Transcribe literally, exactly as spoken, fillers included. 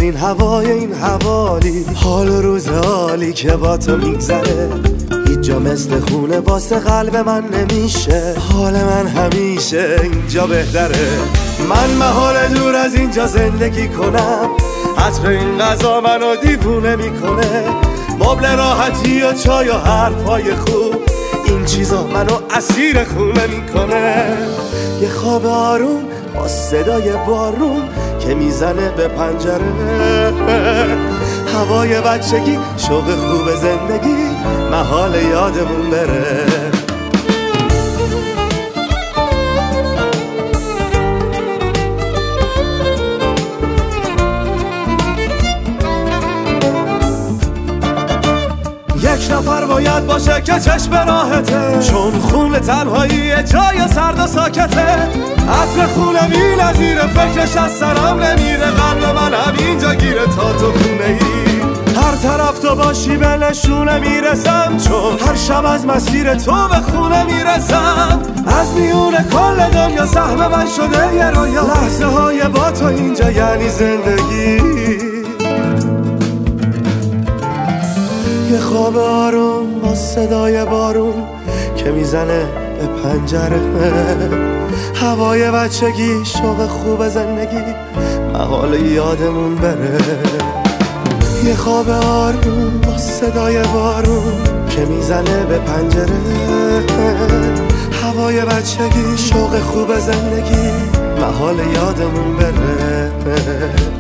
این هوای این حوالی، حال و روز عالی که با تو میگذره، هیچ جا مثل خونه واسه قلب من نمیشه. حال من همیشه اینجا بهتره، من محال دور از اینجا زندگی کنم. عطر این غذا منو دیوونه میکنه، مبل راحتی و چای و حرفای خوب، این چیزا منو اسیر خونه میکنه. یه خواب آروم با صدای بارون که میزنه به پنجره، هوای بچگی، شوق خوب زندگی، محال یادمون بره. یک نفر باید باشه که چشم راحته، چون خون تنهایی جای سرد و ساکته. عطر خونه بی نظیره، فکرش از سرم نمیره، قلب من همینجا گیره تا تو خونه ای. هر طرف تو باشی به نشونه میرسم، چون هر شب از مسیر تو به خونه میرسم. از میون کل دنیا سهم من شده یه رویا، لحظه های با تو اینجا یعنی زندگی. یه خواب آروم با صدای بارون که میزنه به پنجره، هوای بچگی، شوق خوب زندگی، محال یادمون بره. یه خواب آروم با صدای بارون که میزنه به پنجره، هوای بچگی، شوق خوب زندگی، محال یادمون بره.